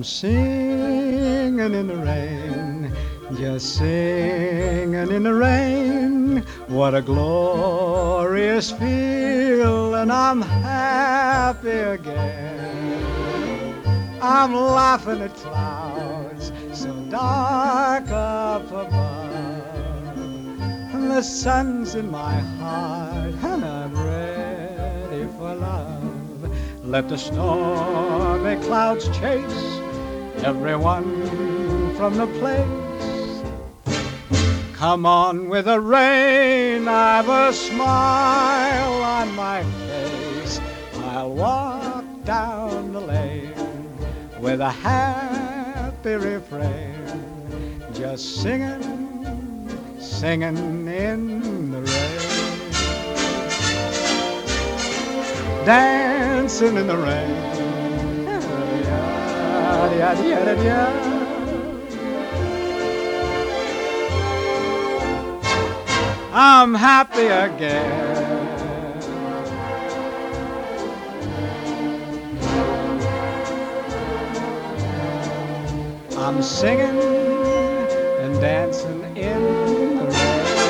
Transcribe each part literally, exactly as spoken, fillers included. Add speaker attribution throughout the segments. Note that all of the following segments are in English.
Speaker 1: singing in the rain, just singing in the rain. What a glorious feeling, I'm happy again. I'm laughing at clouds so dark up above, and the sun's in my heart, and I'm ready for love. Let the stormy clouds chase everyone from the place. Come on with the rain, I've a smile on my face. I'll walk down the lane with a happy refrain, just singing, singing in the rain. Dancing in the rain. I'm happy again. I'm singing and dancing in the rain.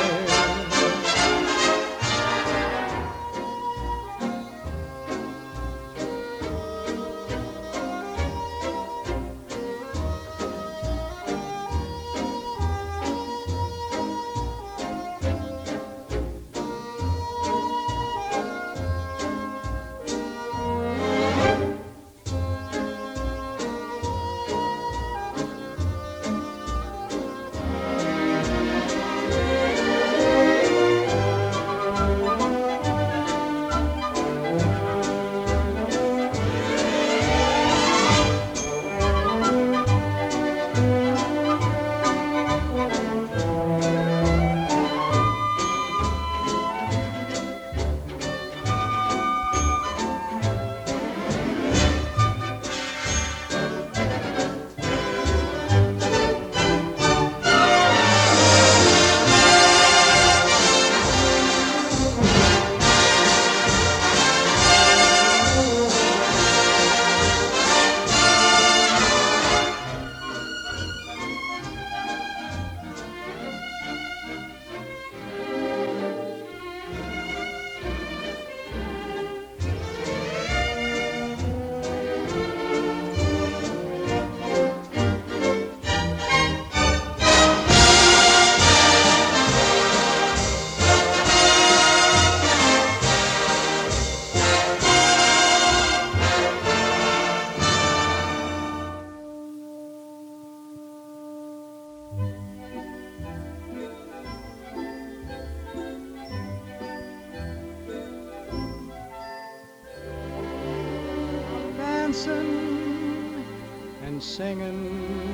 Speaker 1: Dancing and singing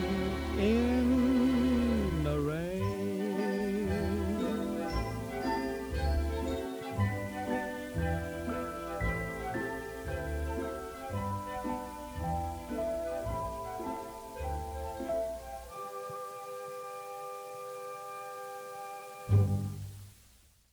Speaker 1: in the rain.